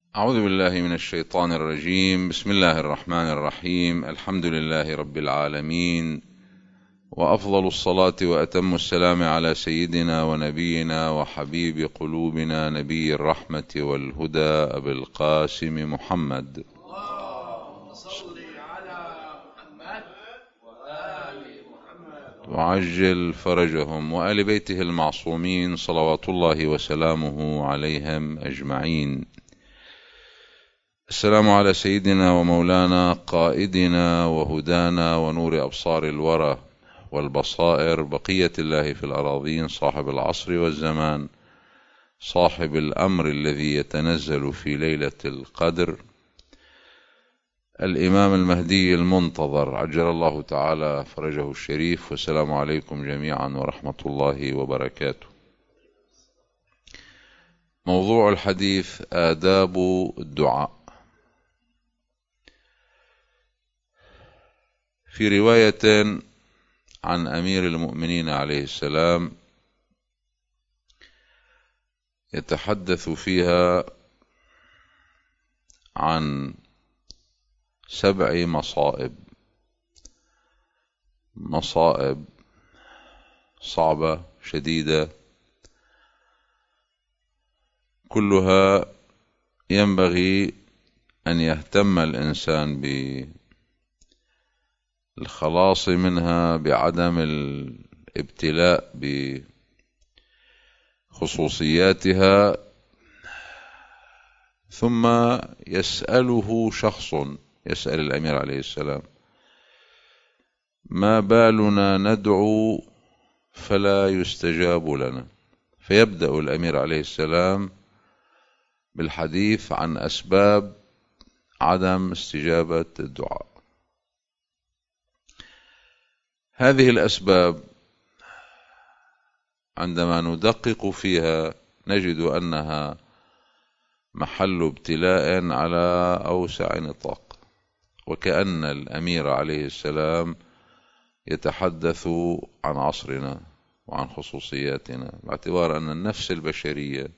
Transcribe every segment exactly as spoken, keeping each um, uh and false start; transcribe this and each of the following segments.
أعوذ بالله من الشيطان الرجيم. بسم الله الرحمن الرحيم. الحمد لله رب العالمين، وأفضل الصلاة وأتم السلام على سيدنا ونبينا وحبيب قلوبنا نبي الرحمة والهدى أبي القاسم محمد. اللهم صل على محمد وآل محمد وعجل فرجهم وآل بيته المعصومين صلوات الله وسلامه عليهم أجمعين. السلام على سيدنا ومولانا قائدنا وهدانا ونور أبصار الورى والبصائر، بقية الله في الأراضين، صاحب العصر والزمان، صاحب الأمر الذي يتنزل في ليلة القدر، الإمام المهدي المنتظر عجل الله تعالى فرجه الشريف. والسلام عليكم جميعا ورحمة الله وبركاته. موضوع الحديث آداب الدعاء. في رواية عن أمير المؤمنين عليه السلام يتحدث فيها عن سبع مصائب مصائب صعبة شديدة، كلها ينبغي أن يهتم الإنسان بالخلاص منها بعدم الابتلاء بخصوصياتها. ثم يسأله شخص، يسأل الأمير عليه السلام: ما بالنا ندعو فلا يستجاب لنا؟ فيبدأ الأمير عليه السلام بالحديث عن أسباب عدم استجابة الدعاء. هذه الأسباب عندما ندقق فيها نجد أنها محل ابتلاء على أوسع نطاق، وكأن الأمير عليه السلام يتحدث عن عصرنا وعن خصوصياتنا، باعتبار أن النفس البشرية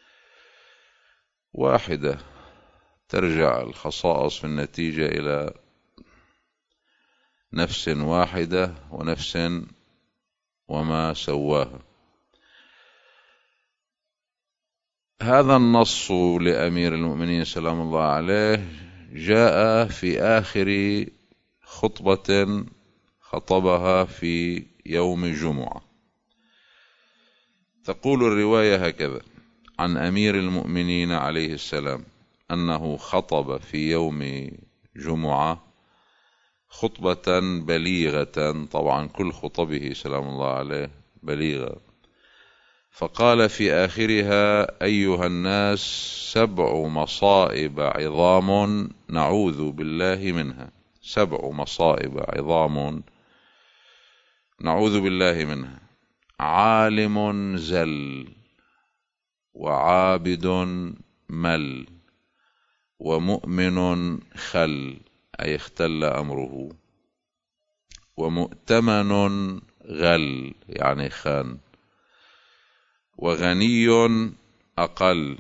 واحدة، ترجع الخصائص في النتيجة إلى نفس واحدة ونفس وما سواها. هذا النص لأمير المؤمنين سلام الله عليه جاء في آخر خطبة خطبها في يوم الجمعة. تقول الرواية هكذا عن أمير المؤمنين عليه السلام أنه خطب في يوم جمعة خطبة بليغة، طبعا كل خطبه سلام الله عليه بليغة، فقال في آخرها: أيها الناس، سبع مصائب عظام نعوذ بالله منها. سبع مصائب عظام نعوذ بالله منها: عالم زل، وعابد مل، ومؤمن خل أي اختل أمره، ومؤتمن غل يعني خان، وغني أقل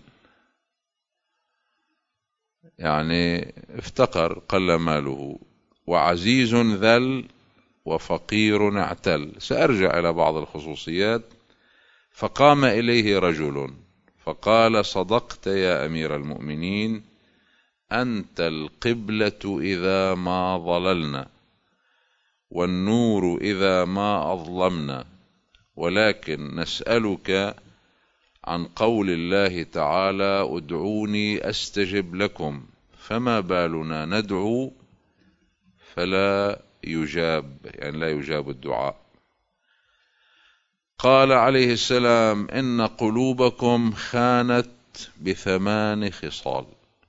يعني افتقر قل ماله، وعزيز ذل، وفقير اعتل. سأرجع إلى بعض الخصوصيات. فقام إليه رجل فقال: صدقت يا أمير المؤمنين، أنت القبلة إذا ما ضللنا، والنور إذا ما أظلمنا، ولكن نسألك عن قول الله تعالى: ادعوني أستجب لكم، فما بالنا ندعو فلا يجاب، يعني لا يجاب الدعاء. قال عليه السلام: إن قلوبكم خانت بثمان خصال.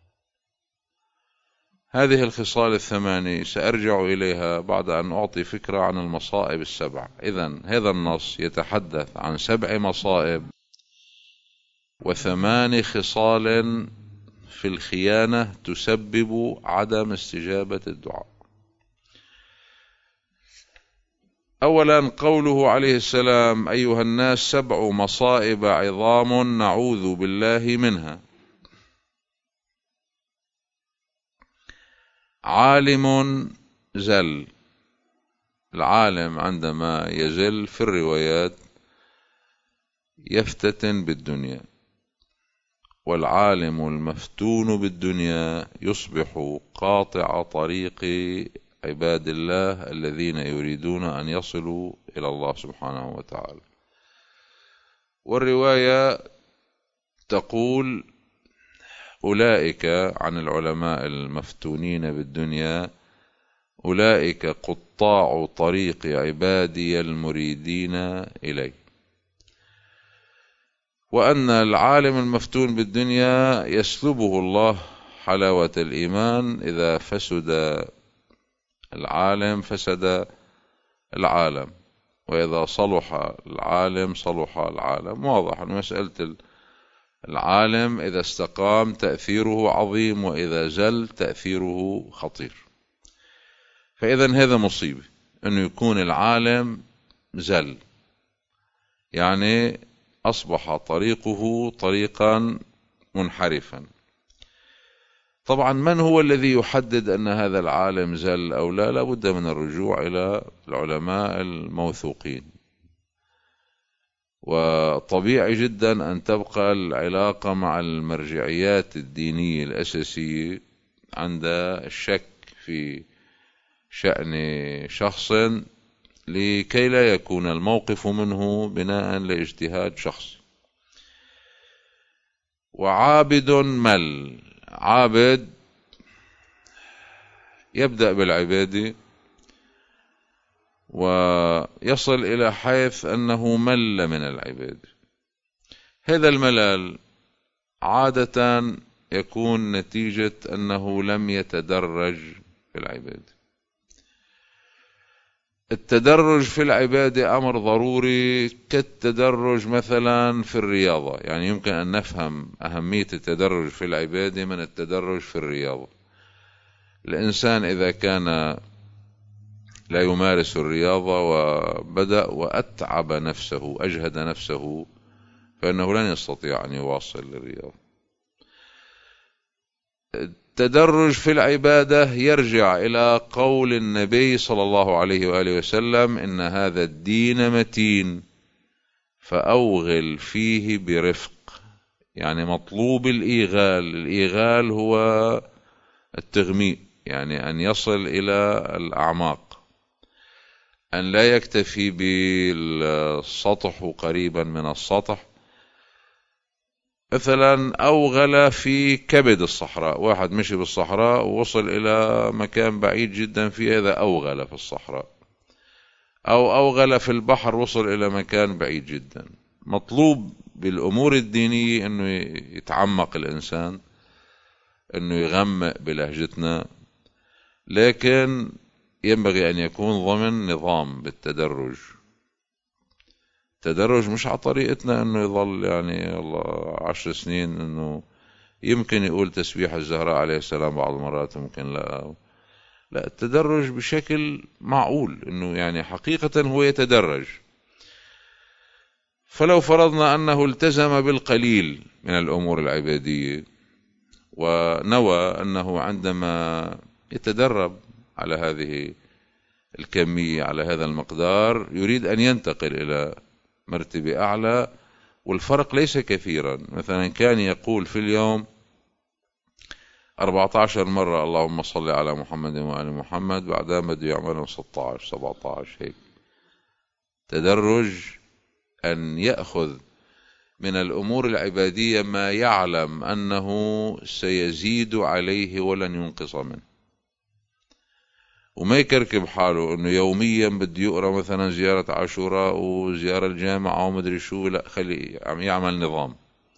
هذه الخصال الثماني سأرجع إليها بعد أن أعطي فكرة عن المصائب السبع. إذن هذا النص يتحدث عن سبع مصائب وثمان خصال في الخيانة تسبب عدم استجابة الدعاء. أولا قوله عليه السلام: أيها الناس، سبع مصائب عظام نعوذ بالله منها. عالم زل. العالم عندما يزل في الروايات يفتتن بالدنيا، والعالم المفتون بالدنيا يصبح قاطع طريق عباد الله الذين يريدون أن يصلوا إلى الله سبحانه وتعالى. والرواية تقول أولئك عن العلماء المفتونين بالدنيا أولئك قطاع طريق عبادي المريدين إليه. وأن العالم المفتون بالدنيا يسلبه الله حلاوة الإيمان. إذا فسد العالم فسد العالم، وإذا صلح العالم صلح العالم. واضح أن مسألة العالم إذا استقام تأثيره عظيم، وإذا زل تأثيره خطير. فإذا هذا مصيبة أنه يكون العالم زل، يعني أصبح طريقه طريقا منحرفا. طبعا من هو الذي يحدد أن هذا العالم زل أو لا؟ لا بد من الرجوع إلى العلماء الموثوقين. وطبيعي جدا أن تبقى العلاقة مع المرجعيات الدينية الأساسية عند الشك في شأن شخص، لكي لا يكون الموقف منه بناء لاجتهاد شخصي. وعابد مل. عابد يبدأ بالعبادة ويصل إلى حيث أنه مل من العبادة. هذا الملل عادة يكون نتيجة أنه لم يتدرج في العبادة. التدرج في العبادة أمر ضروري كالتدرج مثلا في الرياضة. يعني يمكن أن نفهم أهمية التدرج في العبادة من التدرج في الرياضة. الإنسان إذا كان لا يمارس الرياضة وبدأ وأتعب نفسه أجهد نفسه فإنه لن يستطيع أن يواصل الرياضة. التدرج في العبادة يرجع إلى قول النبي صلى الله عليه وآله وسلم: إن هذا الدين متين فأوغل فيه برفق. يعني مطلوب الإيغال. الإيغال هو التغميء، يعني أن يصل إلى الأعماق، أن لا يكتفي بالسطح وقريبا من السطح. مثلا أوغل في كبد الصحراء، واحد مشي بالصحراء ووصل إلى مكان بعيد جدا في هذا أوغل في الصحراء. أو أوغل في البحر وصل إلى مكان بعيد جدا. مطلوب بالأمور الدينية أنه يتعمق الإنسان، أنه يغمق بلهجتنا، لكن ينبغي أن يكون ضمن نظام بالتدرج. التدرج مش على طريقتنا أنه يظل يعني الله عشر سنين أنه يمكن يقول تسبيح الزهراء عليه السلام بعض المرات ممكن لا. لا، التدرج بشكل معقول، أنه يعني حقيقة هو يتدرج. فلو فرضنا أنه التزم بالقليل من الأمور العبادية ونوى أنه عندما يتدرب على هذه الكمية على هذا المقدار يريد أن ينتقل إلى مرتبة أعلى، والفرق ليس كثيرا. مثلا كان يقول في اليوم أربعة عشر مرة اللهم صل على محمد وآل محمد، بعدها بده يعمل ستة عشر سبعة عشر هيك. تدرج أن يأخذ من الأمور العبادية ما يعلم أنه سيزيد عليه ولن ينقص منه، وما يكركب حاله أنه يوميا بده يقرأ مثلا زيارة عاشوراء وزيارة الجامعة ومدري شو. لا، خلي يعمل نظام.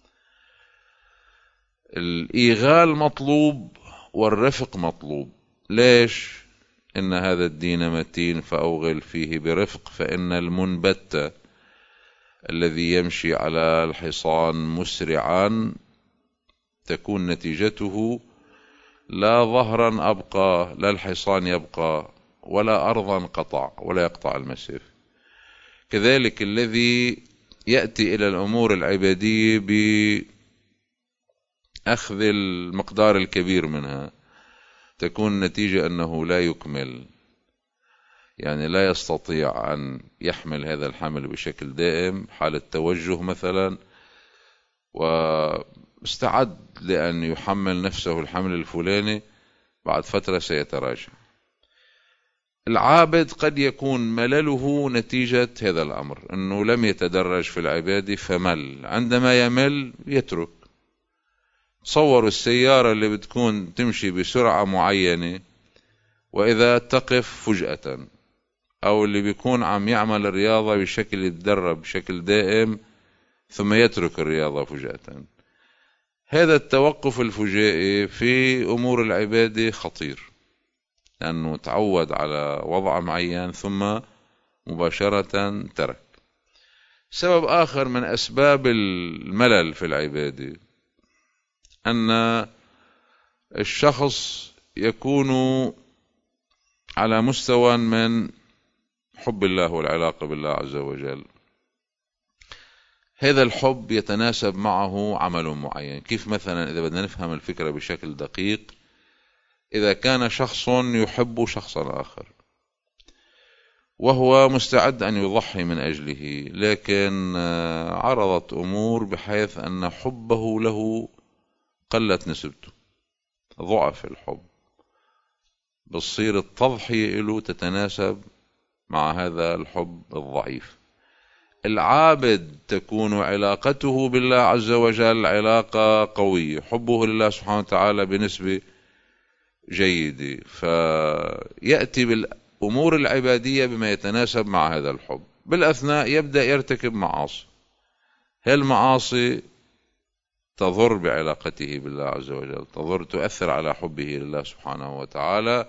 الإيغال مطلوب والرفق مطلوب. ليش؟ إن هذا الدين متين فأوغل فيه برفق، فإن المنبت الذي يمشي على الحصان مسرعا تكون نتيجته لا ظهرا أبقى، لا الحصان يبقى، ولا أرضا قطع ولا يقطع المسير. كذلك الذي يأتي إلى الأمور العبادية بأخذ المقدار الكبير منها تكون النتيجة أنه لا يكمل، يعني لا يستطيع أن يحمل هذا الحمل بشكل دائم حالة توجه مثلا، واستعد لأن يحمل نفسه الحمل الفلاني، بعد فترة سيتراجع. العابد قد يكون ملله نتيجة هذا الأمر، أنه لم يتدرج في العبادة فمل، عندما يمل يترك. تصوروا السيارة اللي بتكون تمشي بسرعة معينة وإذا تقف فجأة، أو اللي بيكون عم يعمل الرياضة بشكل يتدرب بشكل دائم ثم يترك الرياضة فجأة. هذا التوقف الفجائي في أمور العبادة خطير، لأنه تعود على وضع معين ثم مباشرة ترك. سبب آخر من أسباب الملل في العبادة أن الشخص يكون على مستوى من حب الله والعلاقة بالله عز وجل، هذا الحب يتناسب معه عمل معين. كيف مثلا إذا بدنا نفهم الفكرة بشكل دقيق، إذا كان شخص يحب شخصا آخر وهو مستعد أن يضحي من أجله، لكن عرضت أمور بحيث أن حبه له قلت نسبته، ضعف الحب، بتصير التضحية له تتناسب مع هذا الحب الضعيف. العابد تكون علاقته بالله عز وجل علاقة قوية، حبه لله سبحانه وتعالى بنسبة جيدة، فيأتي بالأمور العبادية بما يتناسب مع هذا الحب. بالأثناء يبدأ يرتكب معاصي، هالمعاصي تضر بعلاقته بالله عز وجل، تضر تؤثر على حبه لله سبحانه وتعالى،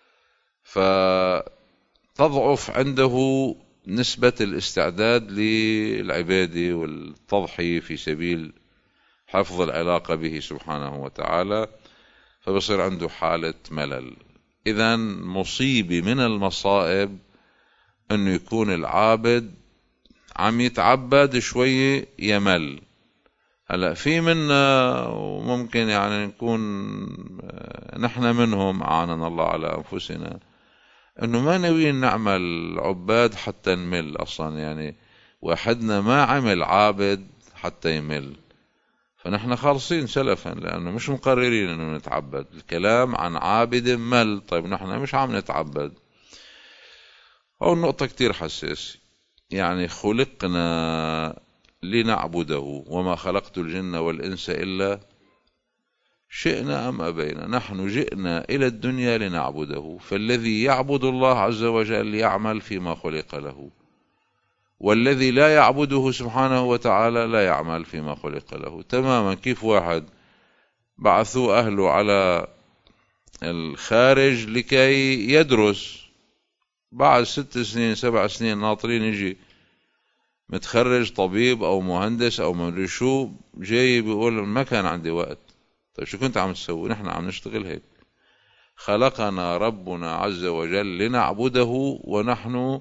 فتضعف عنده نسبة الاستعداد للعبادة والتضحية في سبيل حفظ العلاقة به سبحانه وتعالى، فبصير عنده حالة ملل. إذن مصيبة من المصائب أنه يكون العابد عم يتعبد شوية يمل. هلا في منا وممكن يعني نكون نحن منهم، أعاننا الله على أنفسنا، أنه ما ناويين نعمل عباد حتى نمل أصلا، يعني واحدنا ما عمل عابد حتى يمل، فنحن خالصين سلفا، لأنه مش مقررين أنه نتعبد. الكلام عن عابد مل، طيب نحن مش عم نتعبد. أو النقطة كتير حساسة، يعني خلقنا لنعبده وما خلقت الجن والإنس إلا شئنا أم أبينا، نحن جئنا إلى الدنيا لنعبده، فالذي يعبد الله عز وجل يعمل فيما خلق له، والذي لا يعبده سبحانه وتعالى لا يعمل فيما خلق له. تماما كيف واحد بعثوا أهله على الخارج لكي يدرس، بعد ست سنين سبع سنين ناطرين يجي متخرج طبيب أو مهندس أو مدري شو، جاي بيقول ما كان عندي وقت. طيب شو كنت عم تسوي؟ نحن عم نشتغل هيك. خلقنا ربنا عز وجل لنعبده، ونحن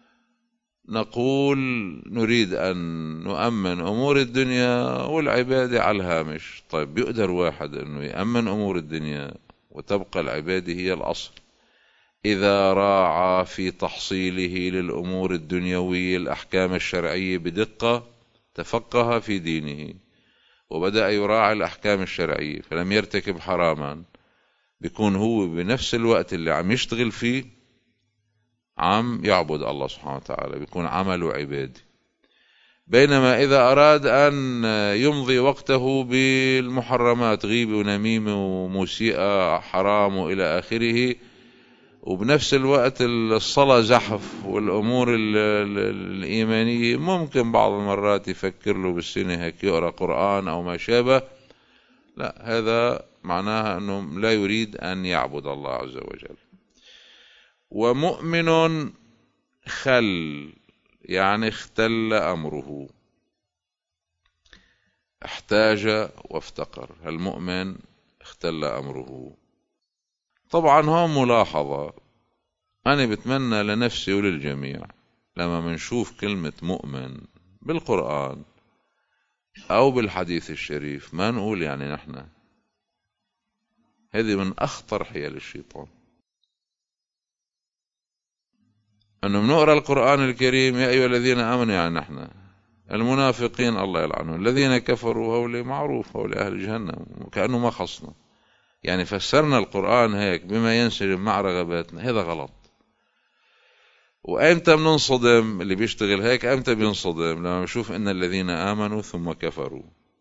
نقول نريد أن نؤمن أمور الدنيا والعبادة على الهامش. طيب بيقدر واحد أنه يأمن أمور الدنيا وتبقى العبادة هي الأصل إذا راعى في تحصيله للأمور الدنيوية الأحكام الشرعية بدقة، تفقه في دينه وبدأ يراعي الأحكام الشرعية فلم يرتكب حراما، بيكون هو بنفس الوقت اللي عم يشتغل فيه عم يعبد الله سبحانه وتعالى، بيكون عمله عبادي. بينما إذا أراد أن يمضي وقته بالمحرمات، غيبة ونميمة وموسيقى حرام وإلى آخره، وبنفس الوقت الصلاة زحف والأمور الإيمانية ممكن بعض المرات يفكر له بالسنة هيك يقرأ قرآن أو ما شابه، لا، هذا معناها أنه لا يريد أن يعبد الله عز وجل. ومؤمن خل، يعني اختل أمره، احتاج وافتقر. المؤمن اختل أمره. طبعا هون ملاحظة أنا بتمنى لنفسي وللجميع، لما منشوف كلمة مؤمن بالقرآن أو بالحديث الشريف ما نقول يعني نحن هذه من أخطر حيل الشيطان، أنه بنقرأ القرآن الكريم يا أيها الذين آمنوا، يعني نحن المنافقين الله يلعنهم، الذين كفروا هؤلاء معروف هؤلاء أهل جهنم، كأنه ما خصنا، يعني فسرنا القرآن هيك بما ينسجم مع رغباتنا. هذا غلط. وأمتى بننصدم اللي بيشتغل هيك؟ أمتى بينصدم؟ لما بشوف إن الذين آمنوا ثم كفروا.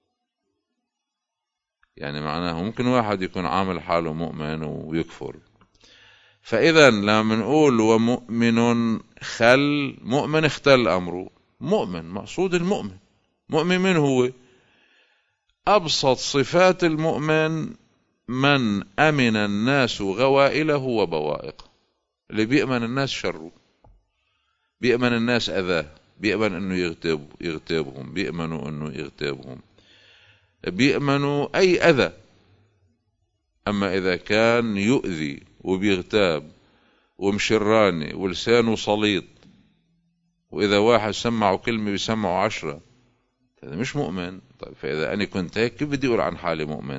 يعني معناه ممكن واحد يكون عامل حاله مؤمن ويكفر. فإذا لما نقول ومؤمن خل، مؤمن اختل أمره، مؤمن مقصود المؤمن. مؤمن من هو؟ أبسط صفات المؤمن من أمن الناس غوائله وبوائقه، اللي بيأمن الناس شره، بيأمن الناس أذاه، بيأمن أنه يغتاب يغتابهم، بيأمنوا أنه يغتابهم، بيأمنوا أي أذى. أما إذا كان يؤذي وبيغتاب ومشراني ولسانه صليط، وإذا واحد سمعه كلمة بيسمعه عشرة، هذا مش مؤمن. طيب فإذا أنا كنت هيك كيف بدي أقول عن حالي مؤمن؟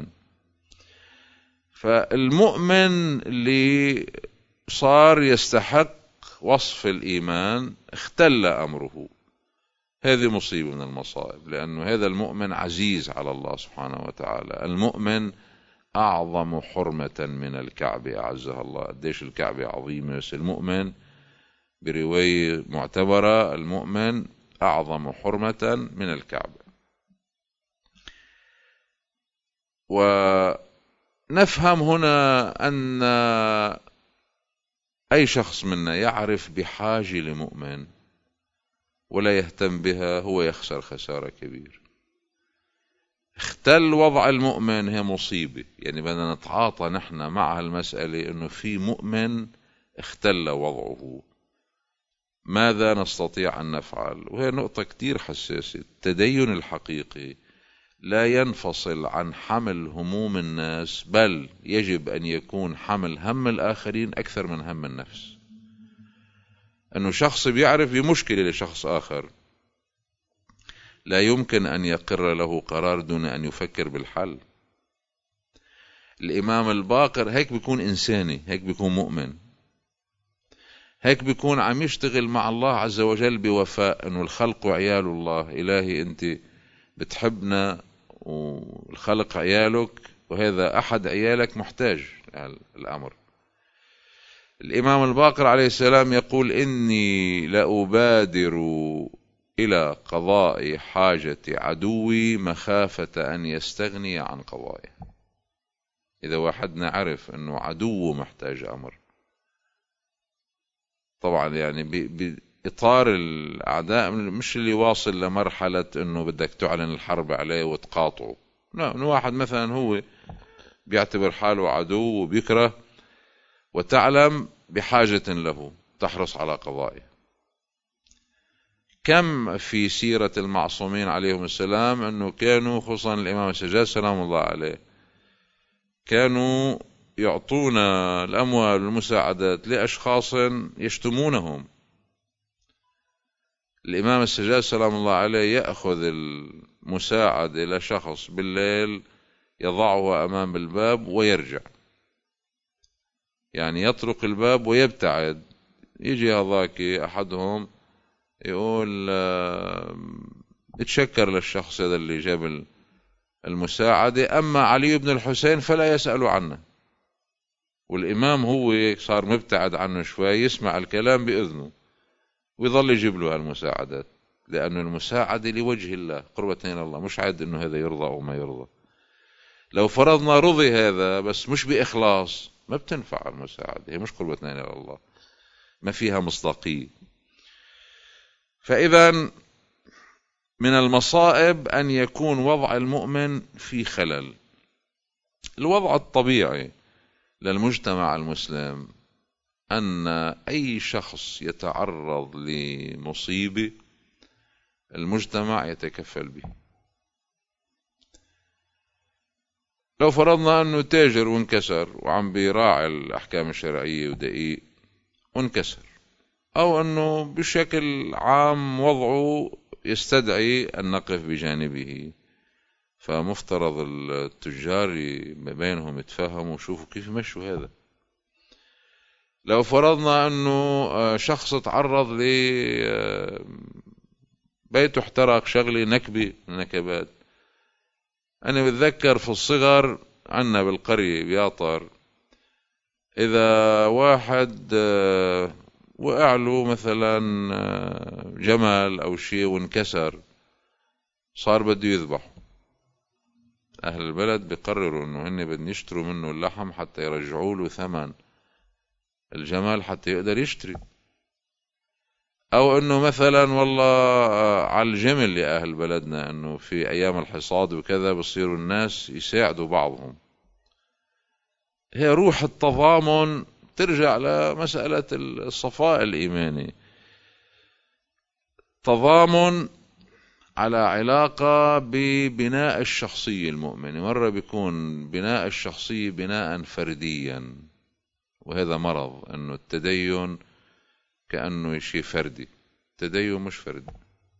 فالمؤمن اللي صار يستحق وصف الإيمان اختل أمره، هذه مصيبة من المصائب، لأنه هذا المؤمن عزيز على الله سبحانه وتعالى. المؤمن أعظم حرمة من الكعبة أعزها الله. قديش الكعبة عظيمة، بس المؤمن برواية معتبرة المؤمن أعظم حرمة من الكعبة. ونفهم هنا أن أي شخص منا يعرف بحاجة لمؤمن ولا يهتم بها هو يخسر خسارة كبيرة. اختل وضع المؤمن هي مصيبة، يعني بدنا نتعاطى نحن مع المسألة أنه في مؤمن اختل وضعه. ماذا نستطيع أن نفعل؟ وهي نقطة كتير حساسة. التدين الحقيقي لا ينفصل عن حمل هموم الناس، بل يجب أن يكون حمل هم الآخرين أكثر من هم النفس. أنه شخص بيعرف بمشكلة لشخص آخر لا يمكن أن يقر له قرار دون أن يفكر بالحل. الإمام الباقر هيك بيكون إنساني، هيك بيكون مؤمن، هيك بيكون عم يشتغل مع الله عز وجل بوفاء. أنه الخلق عيال الله، إلهي أنت بتحبنا والخلق عيالك، وهذا أحد عيالك محتاج الأمر. الإمام الباقر عليه السلام يقول إني لأبادر إلى قضاء حاجة عدوي مخافة أن يستغني عن قضائه. إذا واحدنا عرف أنه عدو محتاج أمر، طبعا يعني بإطار الأعداء، مش اللي واصل لمرحلة أنه بدك تعلن الحرب عليه وتقاطعه، لا، أنه واحد مثلا هو بيعتبر حاله عدو وبيكره، وتعلم بحاجة له، تحرص على قضائه. كم في سيرة المعصومين عليهم السلام أنه كانوا، خصوصا الإمام السجاد سلام الله عليه، كانوا يعطون الأموال والمساعدات لأشخاص يشتمونهم. الإمام السجاد سلام الله عليه يأخذ المساعدة لشخص بالليل، يضعه أمام الباب ويرجع، يعني يطرق الباب ويبتعد. يجي هذاك أحدهم يقول اتشكر للشخص هذا اللي جاب المساعدة، أما علي بن الحسين فلا يسأل عنه. والإمام هو صار مبتعد عنه شوي، يسمع الكلام بإذنه ويظل يجيب له المساعدات، لأن المساعدة لوجه الله، قربة إلى الله، مش عاد إنه هذا يرضى أو ما يرضى. لو فرضنا رضي هذا بس مش بإخلاص ما بتنفع المساعدة، هي مش قربتنا إلى الله، ما فيها مصداقية. فإذا من المصائب أن يكون وضع المؤمن في خلل. الوضع الطبيعي للمجتمع المسلم أن أي شخص يتعرض لمصيبة المجتمع يتكفل به. لو فرضنا أنه تاجر وانكسر وعم بيراعي الأحكام الشرعية ودقيق وانكسر، أو أنه بشكل عام وضعه يستدعي أن نقف بجانبه، فمفترض التجار بينهم يتفاهموا ويشوفوا كيف يمشوا هذا. لو فرضنا أنه شخص تعرض لبيته احترق، شغلي نكبة من نكبات. أنا بتذكر في الصغر عنا بالقرية بياطر، إذا واحد وقع له مثلا جمل أو شيء وانكسر صار بده يذبح، أهل البلد بيقرروا أنه هن بدهم يشتروا منه اللحم حتى يرجعوا له ثمن الجمل حتى يقدر يشتري. أو أنه مثلا والله على الجمل يا أهل بلدنا أنه في أيام الحصاد وكذا بصيروا الناس يساعدوا بعضهم. هي روح التضامن ترجع لمسألة الصفاء الإيماني، تضامن على علاقة ببناء الشخصية المؤمنة. مرة بيكون بناء الشخصية بناء فرديا، وهذا مرض، أنه التدين كأنه شيء فردي. التدين مش فردي.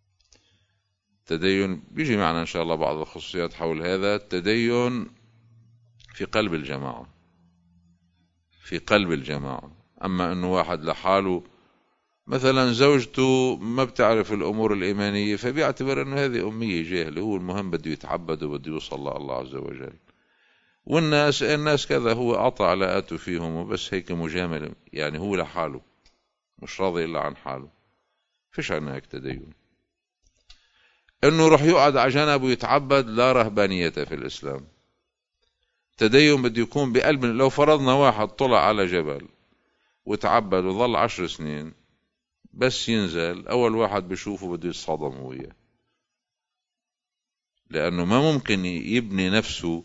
التدين بيجي معنا إن شاء الله بعض الخصوصيات حول هذا. التدين في قلب الجماعة، في قلب الجماعة. أما أنه واحد لحاله مثلا زوجته ما بتعرف الأمور الإيمانية فبيعتبر أنه هذه أمية جاهلة، هو المهم بده يتعبد وبده يوصل لله عز وجل. والناس الناس كذا، هو أعطى علاقاته فيهم وبس هيك مجاملة، يعني هو لحاله مش راضي إلا عن حاله. فيش عنا هيك تدين. أنه رح يقعد على جنب ويتعبد، لا رهبانية في الإسلام. تدين بده يكون بقلب. لو فرضنا واحد طلع على جبل وتعبد وظل عشر سنين، بس ينزل أول واحد بشوفه بده يتصادم وياه، لأنه ما ممكن يبني نفسه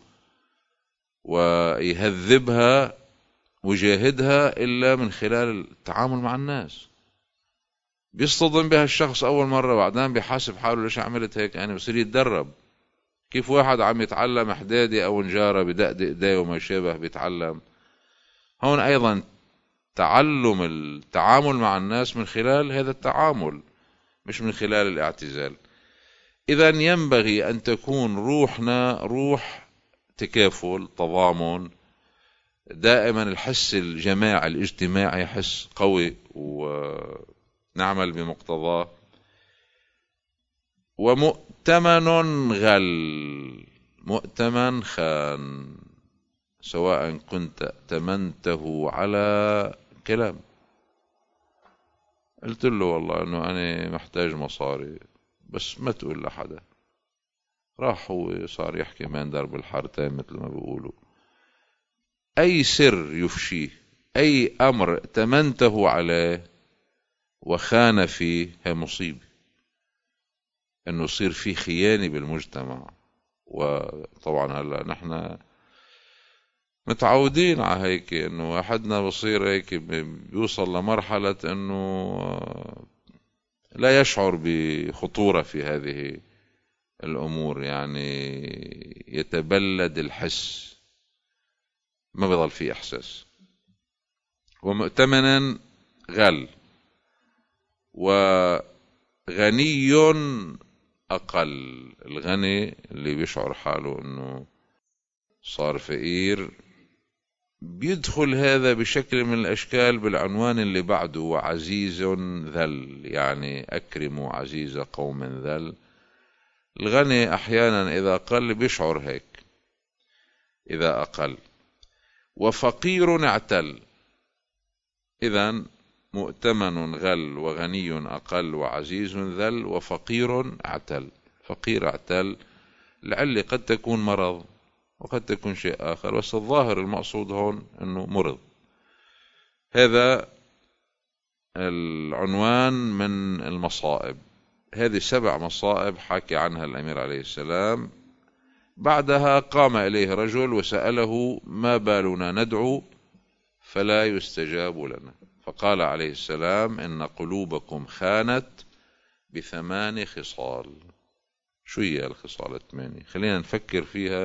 ويهذبها ويجاهدها إلا من خلال التعامل مع الناس. بيصطدم بها الشخص أول مرة، بعدين بيحاسب حاله ليش عملت هيك، يعني بصير يتدرب. كيف واحد عم يتعلم حدادي أو نجارة بدقدق ايديه وما شابه بيتعلم. هون أيضا تعلم التعامل مع الناس من خلال هذا التعامل، مش من خلال الاعتزال. إذن ينبغي أن تكون روحنا روح تكافل، تضامن، دائما الحس الجماعي الاجتماعي حس قوي ونعمل بمقتضاه. ومؤتمن غل، مؤتمن خان، سواء كنت ائتمنته على كلام. قلت له والله انه انا محتاج مصاري بس ما تقول لحدا، راح هو صار يحكي من درب الحارتين مثل ما بيقولوا. اي سر يفشيه، اي امر ائتمنته عليه وخان فيه، هي مصيبة. انه يصير فيه خيانة بالمجتمع. وطبعا هلا نحن متعودين على هيك، انه واحدنا بصير هيك بيوصل لمرحلة انه لا يشعر بخطورة في هذه الامور، يعني يتبلد الحس، ما بيضل فيه احساس. ومؤتمنا غل، وغني اقل. الغني اللي بيشعر حاله انه صار فقير بيدخل هذا بشكل من الأشكال بالعنوان اللي بعده، وعزيز ذل، يعني أكرم عزيز قوم ذل. الغني أحيانا إذا قل بيشعر هيك إذا أقل. وفقير اعتل. إذن مؤتمن غل، وغني أقل، وعزيز ذل، وفقير اعتل. فقير اعتل لعل قد تكون مرض وقد تكون شيء آخر، بس الظاهر المقصود هون أنه مرض. هذا العنوان من المصائب. هذه سبع مصائب حكي عنها الأمير عليه السلام. بعدها قام إليه رجل وسأله: ما بالنا ندعو فلا يستجاب لنا؟ فقال عليه السلام: إن قلوبكم خانت بثمان خصال. شو هي الخصال الثمانية؟ خلينا نفكر فيها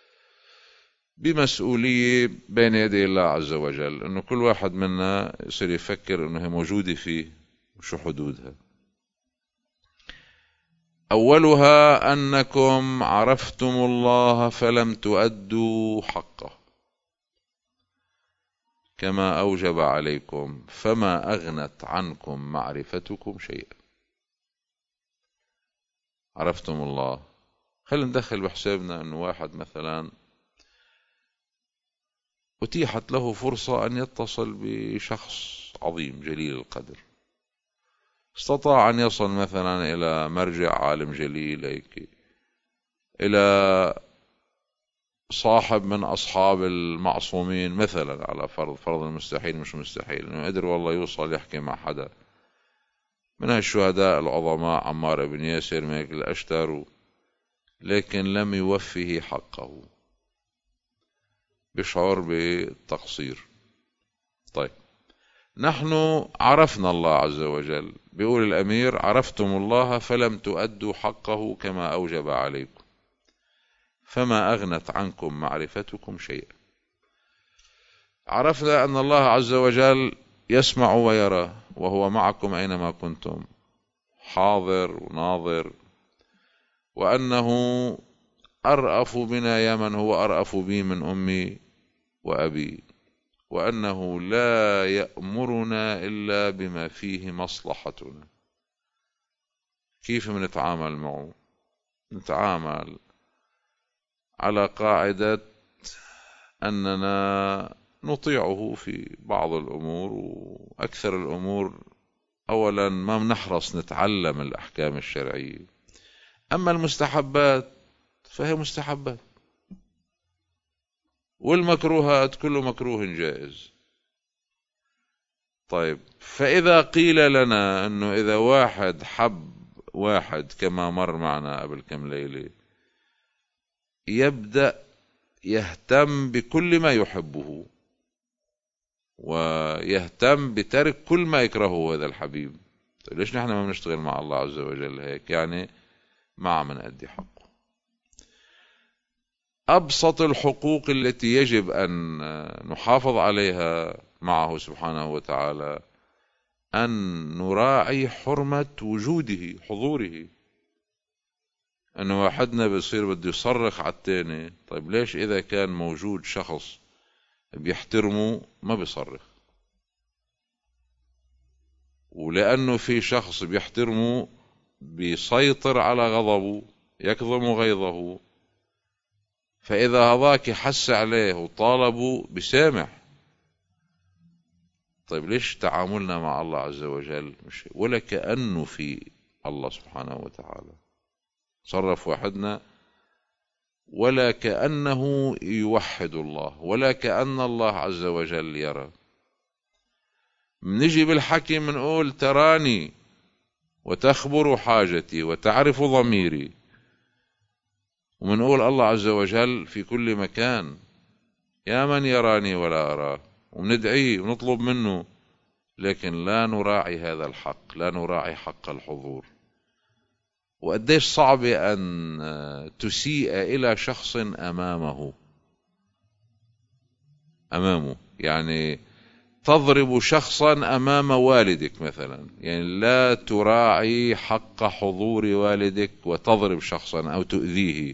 بمسؤولية بين يدي الله عز وجل، انه كل واحد منا يصير يفكر انه هي موجودة فيه وشو حدودها. أولها أنكم عرفتم الله فلم تؤدوا حقه كما أوجب عليكم فما أغنت عنكم معرفتكم شيئا. عرفتم الله، خلينا ندخل بحسابنا أنه واحد مثلا أتيحت له فرصة أن يتصل بشخص عظيم جليل القدر، استطاع أن يصل مثلا إلى مرجع عالم جليل هيك، إلى صاحب من أصحاب المعصومين مثلا، على فرض فرض المستحيل مش مستحيل، إنه قدر والله يوصل يحكي مع حدا من الشهداء العظماء عمار بن ياسر مالك الأشتر، لكن لم يوفه حقه، بشعر بالتقصير. طيب نحن عرفنا الله عز وجل، بيقول الأمير عرفتم الله فلم تؤدوا حقه كما أوجب عليكم فما أغنت عنكم معرفتكم شيئا. عرفنا أن الله عز وجل يسمع ويرى وهو معكم أينما كنتم، حاضر وناظر، وأنه أرأف بنا يا من هو أرأف بي من أمي وأبي، وأنه لا يأمرنا إلا بما فيه مصلحتنا. كيف منتعامل معه؟ نتعامل على قاعدة أننا نطيعه في بعض الأمور، وأكثر الأمور أولا ما بنحرص نتعلم الأحكام الشرعية، أما المستحبات فهي مستحبات، والمكروهات كل مكروه جائز. طيب فإذا قيل لنا أنه إذا واحد حب واحد كما مر معنا قبل كم ليلة، يبدأ يهتم بكل ما يحبه ويهتم بترك كل ما يكرهه هذا الحبيب. طيب ليش نحن ما بنشتغل مع الله عز وجل هيك؟ يعني ما عم نأدي حقه. أبسط الحقوق التي يجب أن نحافظ عليها معه سبحانه وتعالى أن نراعي حرمة وجوده، حضوره. أنه واحدنا بيصير بده يصرخ على التاني، طيب ليش إذا كان موجود شخص بيحترمه ما بيصرخ؟ ولأنه في شخص بيحترمه بيسيطر على غضبه، يكظم غيظه، فإذا هذاك حس عليه وطالبه بسامح. طيب ليش تعاملنا مع الله عز وجل مش ولا كأنه في الله سبحانه وتعالى؟ صرف واحدنا ولا كأنه يوحد الله، ولا كأن الله عز وجل يرى. منجي بالحكي منقول تراني وتخبر حاجتي وتعرف ضميري، ومنقول الله عز وجل في كل مكان يا من يراني ولا أراه، وندعيه ونطلب منه، لكن لا نراعي هذا الحق، لا نراعي حق الحضور. وقديش صعب أن تسيء إلى شخص أمامه أمامه يعني تضرب شخصا أمام والدك مثلا، يعني لا تراعي حق حضور والدك وتضرب شخصا أو تؤذيه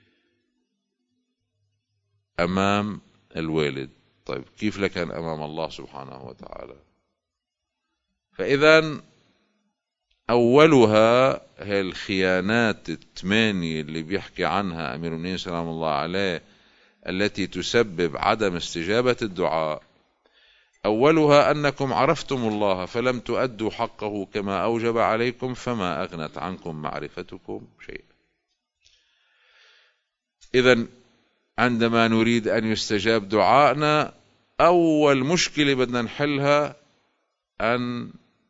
أمام الوالد. طيب كيف لك أمام الله سبحانه وتعالى؟ فإذا أولها هي الخيانات الثمانية اللي بيحكي عنها أمير المؤمنين سلام الله عليه، التي تسبب عدم استجابة الدعاء. أولها أنكم عرفتم الله فلم تؤدوا حقه كما أوجب عليكم فما أغنت عنكم معرفتكم شيئا. إذن عندما نريد أن يستجاب دعائنا، أول مشكلة بدنا نحلها أن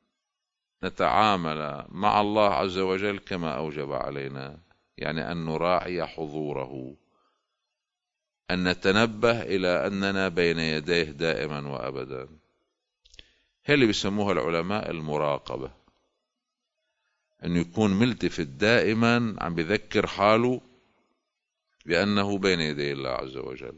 نتعامل مع الله عز وجل كما أوجب علينا، يعني أن نراعي حضوره، أن نتنبه إلى أننا بين يديه دائما وأبدا. هي اللي بيسموها العلماء المراقبة، أن يكون ملتفت دائما عم بذكر حاله بأنه بين يدي الله عز وجل.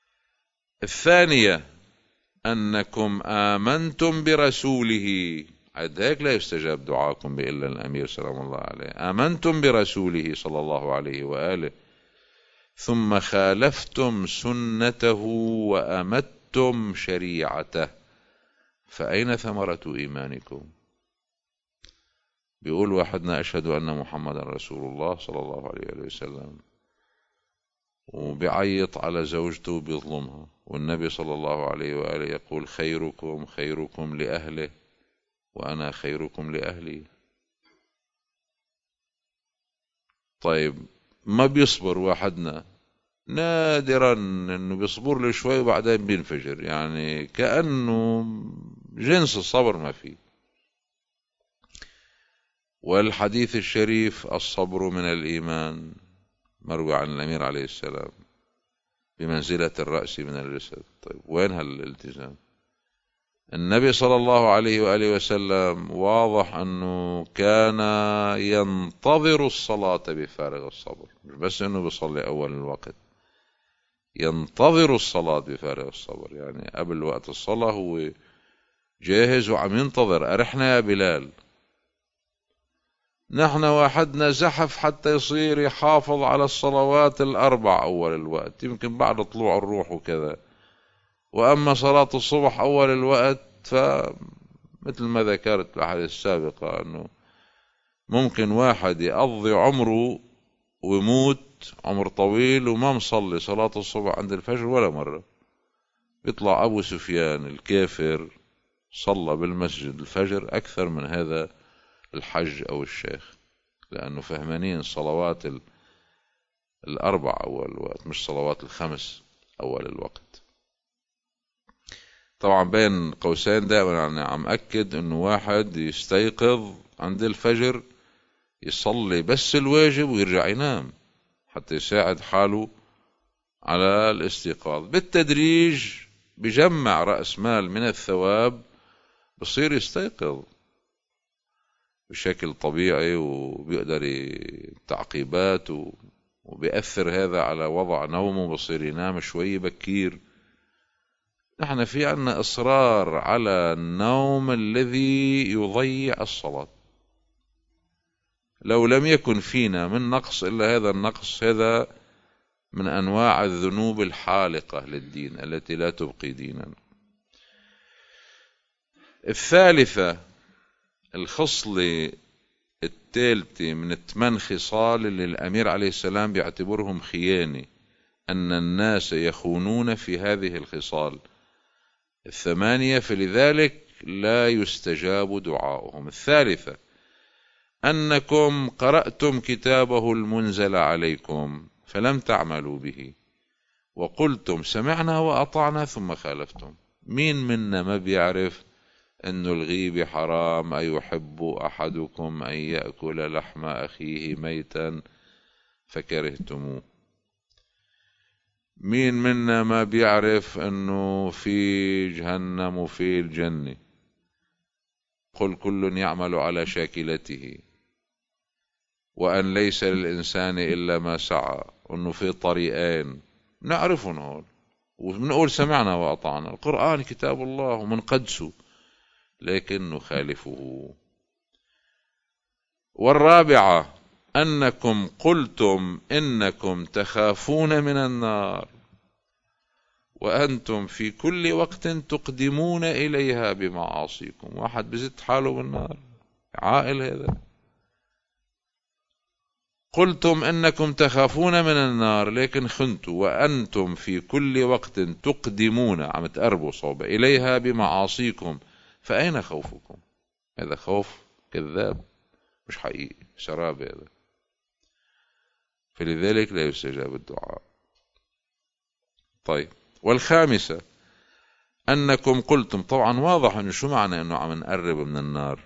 الثانية أنكم آمنتم برسوله عد هيك لا يستجاب دعاكم إلا الأمير سلام الله عليه. آمنتم برسوله صلى الله عليه وآله ثم خالفتم سنته وأمتم شريعته فأين ثمرة إيمانكم؟ بيقول واحدنا أشهد أن محمد رسول الله صلى الله عليه وسلم، وبيعيط على زوجته بيظلمها، والنبي صلى الله عليه وآله يقول خيركم خيركم لأهله وأنا خيركم لأهلي. طيب ما بيصبر واحدنا، نادرا انه بيصبر له شوي وبعدين بينفجر، يعني كأنه جنس الصبر ما فيه. والحديث الشريف الصبر من الإيمان مروي عن الأمير عليه السلام بمنزلة الرأس من الجسد. طيب وين هالالتزام؟ النبي صلى الله عليه وآله وسلم واضح أنه كان ينتظر الصلاة بفارغ الصبر، مش بس أنه بيصلي أول الوقت، ينتظر الصلاة بفارغ الصبر، يعني قبل وقت الصلاة هو جاهز وعم ينتظر. أرحنا يا بلال. نحن واحدنا زحف حتى يصير يحافظ على الصلوات الأربع أول الوقت، يمكن بعد طلوع الروح وكذا. وأما صلاة الصبح أول الوقت فمثل ما ذكرت في الأحاديث السابقة أنه ممكن واحد يقضي عمره ويموت عمر طويل وما مصلي صلاة الصبح عند الفجر ولا مرة. يطلع أبو سفيان الكافر صلى بالمسجد الفجر أكثر من هذا الحج أو الشيخ، لأنه فهمانين صلوات الأربع أول الوقت مش صلوات الخمس أول الوقت. طبعا بين قوسين دائما يعني عم أكد أنه واحد يستيقظ عند الفجر يصلي بس الواجب ويرجع ينام حتى يساعد حاله على الاستيقاظ. بالتدريج بجمع رأس مال من الثواب بصير يستيقظ بشكل طبيعي وبيقدر تعقيبات وبيأثر هذا على وضع نومه، بصير ينام شوي بكير. نحن في عنا إصرار على النوم الذي يضيع الصلاة. لو لم يكن فينا من نقص إلا هذا النقص، هذا من أنواع الذنوب الحالقة للدين التي لا تبقي دينا. الثالثة الخصلة الثالثة من الثمان خصال اللي الأمير عليه السلام بيعتبرهم خيانة، أن الناس يخونون في هذه الخصال الثمانية فلذلك لا يستجاب دعاؤهم. الثالثة أنكم قرأتم كتابه المنزل عليكم فلم تعملوا به وقلتم سمعنا وأطعنا ثم خالفتم. مين منا ما بيعرف أن الغيبة حرام؟ أيحب أحدكم أن يأكل لحم أخيه ميتا فكرهتموه؟ مين منا ما بيعرف أنه في جهنم وفي الجنة؟ قل كل يعمل على شاكلته وأن ليس للإنسان إلا ما سعى، وأنه في طريقين نعرفهم هول وبنقول سمعنا وأطعنا. القرآن كتاب الله ومنقدسه لكن نخالفه. والرابعة أنكم قلتم إنكم تخافون من النار وأنتم في كل وقت تقدمون إليها بمعاصيكم. واحد بزت حاله بالنار، عائل هذا. قلتم إنكم تخافون من النار لكن خنتوا، وأنتم في كل وقت تقدمون عم تقربوا صوبة إليها بمعاصيكم، فأين خوفكم؟ هذا خوف كذاب مش حقيقي، شراب هذا. فلذلك لا يستجاب الدعاء. طيب والخامسة أنكم قلتم، طبعا واضح أنه شو معنى أنه عم نقرب من النار؟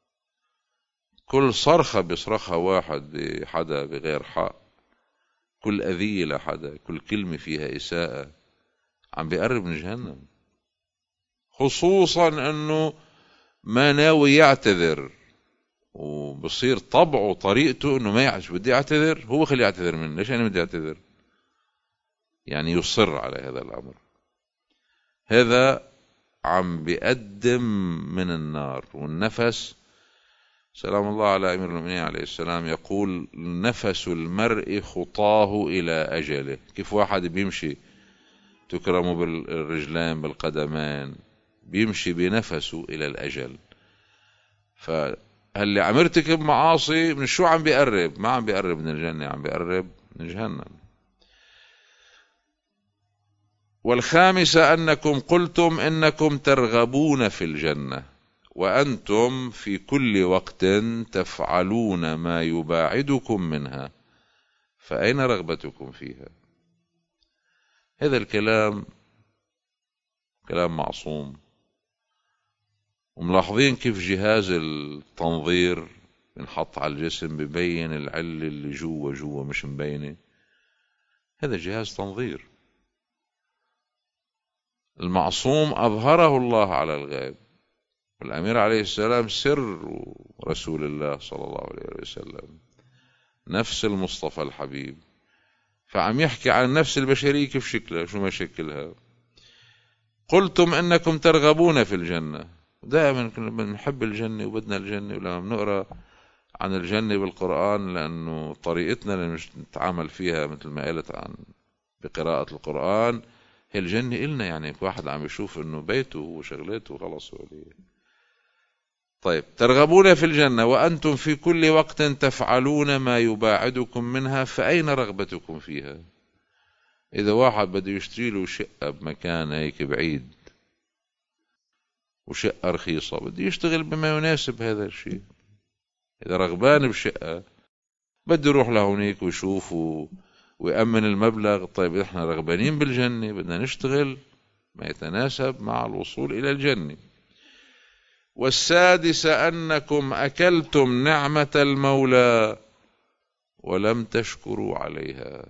كل صرخة بيصرخها واحد بحدا بغير حق، كل أذية لحدا، كل كلمة فيها إساءة عم بيقرب من جهنم. خصوصا أنه ما ناوي يعتذر وبصير طبعه وطريقته أنه ما يعش بدي أعتذر، هو خلي يعتذر منه. ليش أنا بدي أعتذر؟ يعني يصر على هذا الأمر. هذا عم بيقدم من النار. والنفس، سلام الله على أمير المؤمنين عليه السلام، يقول نفس المرء خطاه إلى أجله. كيف واحد بيمشي تكرمه بالرجلين بالقدمين، بيمشي بنفسه إلى الأجل. فهل عم يرتكب معاصي من شو عم بيقرب؟ ما عم بيقرب من الجنة، عم بيقرب من جهنم. والخامسة أنكم قلتم إنكم ترغبون في الجنة وأنتم في كل وقت تفعلون ما يباعدكم منها، فأين رغبتكم فيها؟ هذا الكلام كلام معصوم. وملاحظين كيف جهاز التنظير بنحط على الجسم ببين العلة اللي جوا جوا مش مبينة. هذا جهاز تنظير. المعصوم أظهره الله على الغيب، والأمير عليه السلام سر رسول الله صلى الله عليه وسلم، نفس المصطفى الحبيب. فعم يحكي عن النفس البشرية كيف شكلها، شو ما شكلها. قلتم إنكم ترغبون في الجنة. دائما بنحب الجنة وبدنا الجنة، ولما بنقرأ عن الجنة بالقرآن، لأنه طريقتنا اللي نتعامل فيها مثل ما قالت عن بقراءة القرآن، هي الجنة إلنا. يعني واحد عم يشوف إنه بيته وشغلته خلص وليه. طيب، ترغبون في الجنة وأنتم في كل وقت تفعلون ما يباعدكم منها، فأين رغبتكم فيها؟ إذا واحد بده يشتري له شقة بمكان هيك بعيد وشقة رخيصة، بده يشتغل بما يناسب هذا الشيء. إذا رغبان بشقة بده يروح لهونيك ويشوف ويأمن المبلغ. طيب، إحنا رغبانين بالجنة، بدنا نشتغل ما يتناسب مع الوصول إلى الجنة. والسادسة أنكم أكلتم نعمة المولى ولم تشكروا عليها،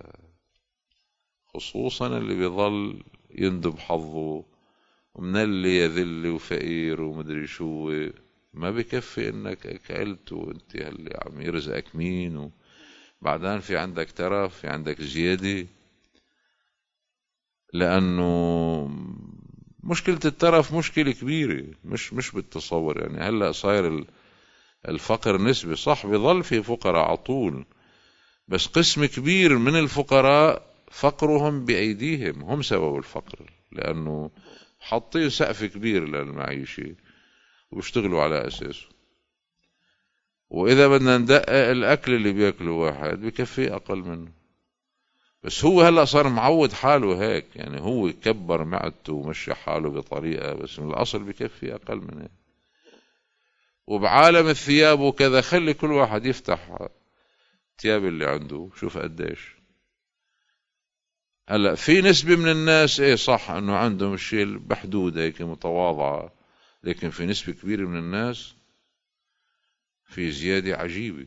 خصوصا اللي بيظل يندب حظه ومن اللي يذل وفقير ومدري شو. ما بكفي انك اكلت وانت اللي عم يرزقك مين، وبعدين في عندك ترف، في عندك زيادة. لانه مشكلة الترف مشكلة كبيرة، مش مش بالتصور. يعني هلأ صاير الفقر نسبي، صح بيظل في فقراء عطول، بس قسم كبير من الفقراء فقرهم بأيديهم، هم سبب الفقر، لأنه حاطين سقف كبير للمعيشة وبيشتغلوا على أساسه. وإذا بدنا ندقق، الأكل اللي بيأكله واحد بكفي أقل منه، بس هو هلأ صار معود حاله هيك. يعني هو كبر معدته ومشي حاله بطريقة، بس من الأصل بكفي أقل من هيك. وبعالم الثياب وكذا، خلي كل واحد يفتح الثياب اللي عنده شوف قديش. هلا في نسبة من الناس ايه صح انه عندهم الشيء بحدود هيك متواضعة، لكن في نسبة كبيرة من الناس في زيادة عجيبة.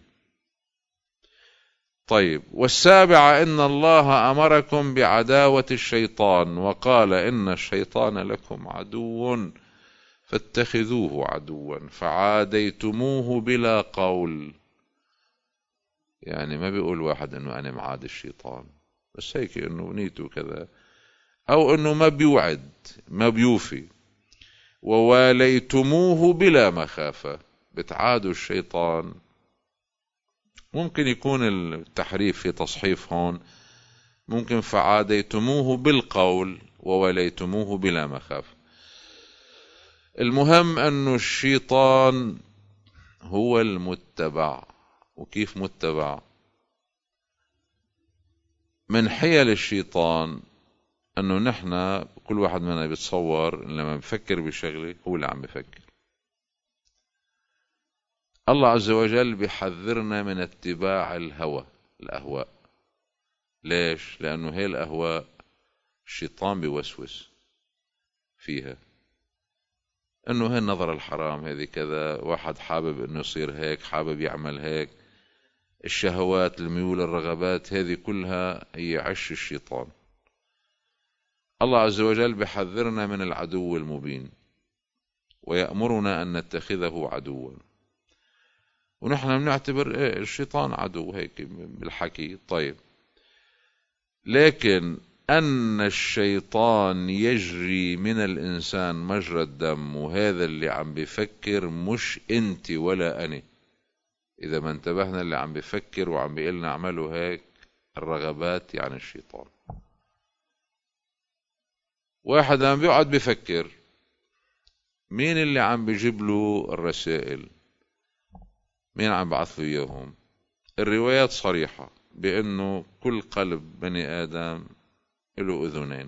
طيب، والسابعة ان الله امركم بعداوة الشيطان وقال ان الشيطان لكم عدو فاتخذوه عدوا فعاديتموه بلا قول. يعني ما بيقول واحد انه انا معاد الشيطان، بس هيك انه نيته كذا، او انه ما بيوعد ما بيوفي. وواليتموه بلا مخافة، بتعادوا الشيطان. ممكن يكون التحريف في تصحيف هون، ممكن فعاديتموه بالقول ووليتموه بلا مخافة. المهم انه الشيطان هو المتبع. وكيف متبع؟ من حيل الشيطان انه نحن كل واحد منا بيتصور لما بفكر بشغله هو اللي عم بفكر. الله عز وجل بيحذرنا من اتباع الهوى، الاهواء. ليش؟ لانه هي الاهواء الشيطان بيوسوس فيها، انه هي النظر الحرام، هذه كذا، واحد حابب انه يصير هيك، حابب يعمل هيك. الشهوات، الميول، الرغبات، هذه كلها هي عش الشيطان. الله عز وجل بحذرنا من العدو المبين ويأمرنا أن نتخذه عدوا، ونحن بنعتبر إيه الشيطان عدو هيك بالحكي. طيب، لكن أن الشيطان يجري من الإنسان مجرى الدم، وهذا اللي عم بيفكر مش أنت ولا أنا. إذا ما انتبهنا اللي عم بيفكر وعم بيقلنا اعملوا هيك الرغبات يعني الشيطان. واحد عم بيقعد بيفكر، مين اللي عم بيجيب له الرسائل؟ مين عم بعث له إياهم؟ الروايات صريحة بأنه كل قلب بني آدم له أذنين،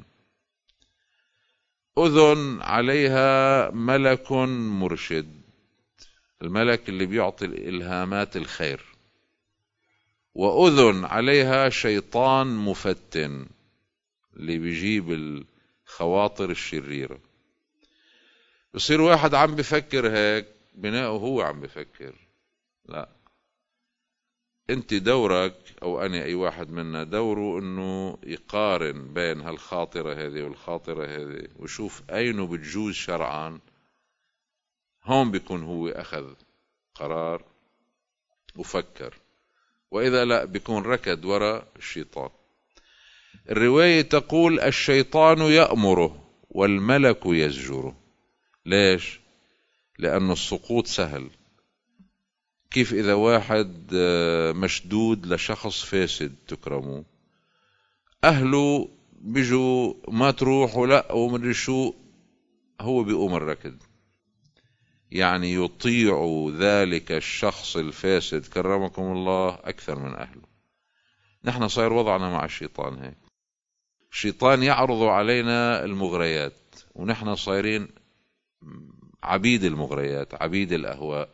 أذن عليها ملك مرشد، الملك اللي بيعطي الإلهامات الخير، وأذن عليها شيطان مفتن اللي بيجيب الخواطر الشريرة. بصير واحد عم بفكر هيك بناءه هو عم بفكر. لا، انت دورك او انا اي واحد منا دوره انه يقارن بين هالخاطرة هذه والخاطرة هذه ويشوف اينه بتجوز شرعا. هون بيكون هو اخذ قرار وفكر، واذا لا بيكون ركض وراء الشيطان. الرواية تقول الشيطان يأمره والملك يزجره. ليش؟ لأن السقوط سهل. كيف إذا واحد مشدود لشخص فاسد تكرمه، أهله بيجوا ما تروح ولا ومدري شو، هو بيقوم الركض، يعني يطيع ذلك الشخص الفاسد كرمكم الله أكثر من أهله. نحن صاير وضعنا مع الشيطان هيك، الشيطان يعرض علينا المغريات ونحن صايرين عبيد المغريات، عبيد الأهواء.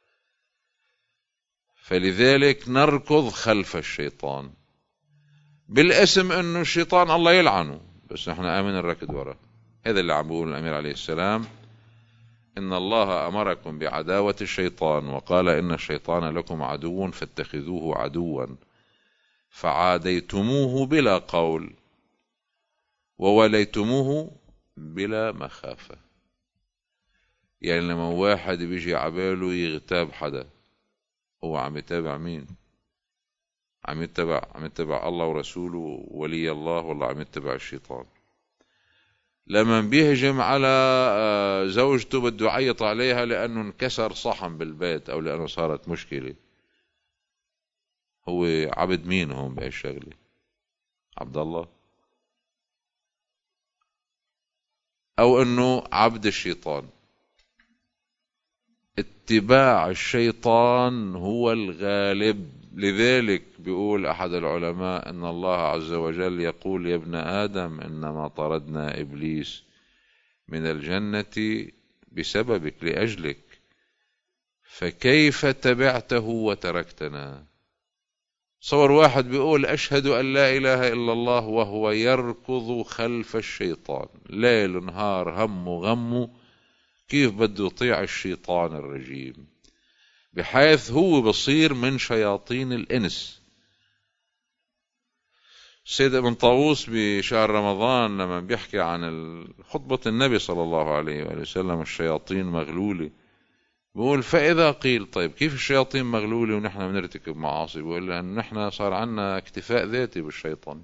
فلذلك نركض خلف الشيطان بالاسم انه الشيطان الله يلعنه، بس نحن آمن الركض وراه. هذا اللي عم بيقول الأمير عليه السلام: إن الله أمركم بعداوة الشيطان وقال إن الشيطان لكم عدو فاتخذوه عدوا فعاديتموه بلا قول ووليتموه بلا مخافة. يعني لما واحد بيجي عباله يغتاب حدا، هو عم يتابع مين؟ عم يتبع عم يتبع الله ورسوله وولي الله، والله عم يتبع الشيطان. لما بيهجم على زوجته بده يعيط عليها لأنه انكسر صحن بالبيت أو لأنه صارت مشكلة، هو عبد مين هون بهي الشغلة؟ عبد الله؟ أو أنه عبد الشيطان؟ اتباع الشيطان هو الغالب. لذلك بيقول أحد العلماء أن الله عز وجل يقول: يا ابن آدم إنما طردنا إبليس من الجنة بسببك لأجلك، فكيف تبعته وتركتنا؟ صور واحد بيقول أشهد أن لا إله إلا الله وهو يركض خلف الشيطان ليل نهار، هم غمه كيف بده يطيع الشيطان الرجيم، بحيث هو بصير من شياطين الإنس. السيد ابن طاووس بشهر رمضان لما بيحكي عن خطبة النبي صلى الله عليه وسلم الشياطين مغلولة، بيقول: فإذا قيل طيب كيف الشياطين مغلولة ونحن بنرتكب معاصي؟ بيقول: لأن نحن صار عنا اكتفاء ذاتي بالشيطان،